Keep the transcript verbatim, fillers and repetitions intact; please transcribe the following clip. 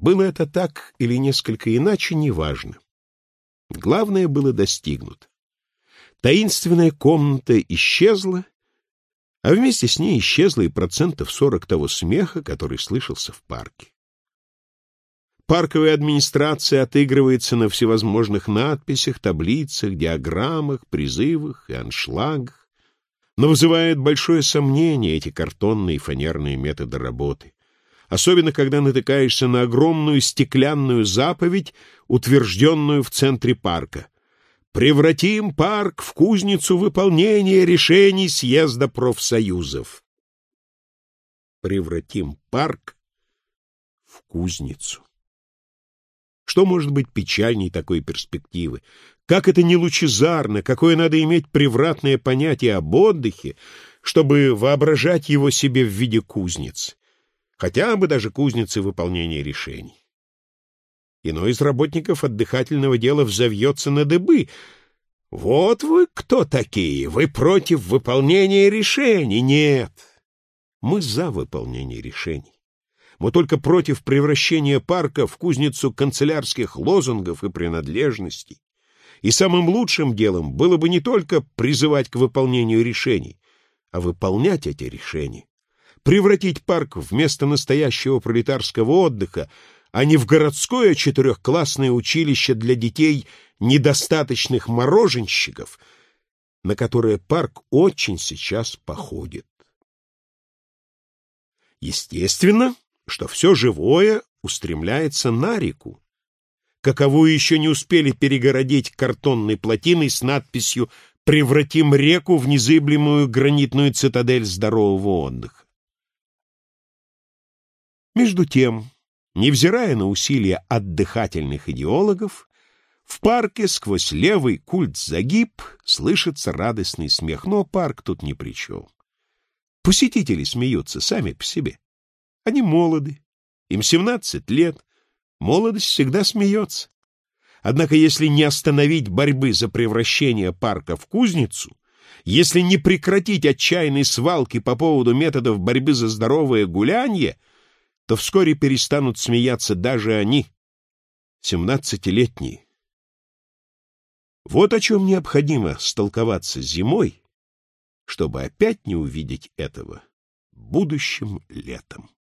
Было это так или несколько иначе, неважно. Главное было достигнуто. Таинственная комната исчезла, а вместе с ней исчезло и процентов сорок того смеха, который слышался в парке. Парковая администрация отыгрывается на всевозможных надписях, таблицах, диаграммах, призывах и аншлагах, но вызывает большое сомнение эти картонные и фанерные методы работы, особенно когда натыкаешься на огромную стеклянную заповедь, утвержденную в центре парка: «Превратим парк в кузницу выполнения решений съезда профсоюзов». Превратим парк в кузницу. Что может быть печальней такой перспективы? Как это не лучезарно, какое надо иметь превратное понятие об отдыхе, чтобы воображать его себе в виде кузницы, хотя бы даже кузницы выполнения решений. Иной из работников отдыхательного дела взовьется на дыбы. «Вот вы кто такие? Вы против выполнения решений?» Нет, мы за выполнение решений. Мы только против превращения парка в кузницу канцелярских лозунгов и принадлежностей. И самым лучшим делом было бы не только призывать к выполнению решений, а выполнять эти решения. Превратить парк в место настоящего пролетарского отдыха, а не в городское четырехклассное училище для детей недостаточных мороженщиков, на которое парк очень сейчас походит. Естественно, что все живое устремляется на реку, каковую еще не успели перегородить картонной плотиной с надписью «Превратим реку в незыблемую гранитную цитадель здорового отдыха». Между тем, невзирая на усилия отдыхательных идеологов, в парке сквозь левый культ-загиб слышится радостный смех, но парк тут ни при чем. Посетители смеются сами по себе. Они молоды, им семнадцать лет, молодость всегда смеется. Однако если не остановить борьбы за превращение парка в кузницу, если не прекратить отчаянной свалки по поводу методов борьбы за здоровое гулянье, то вскоре перестанут смеяться даже они, семнадцатилетние. Вот о чем необходимо столковаться зимой, чтобы опять не увидеть этого будущим летом.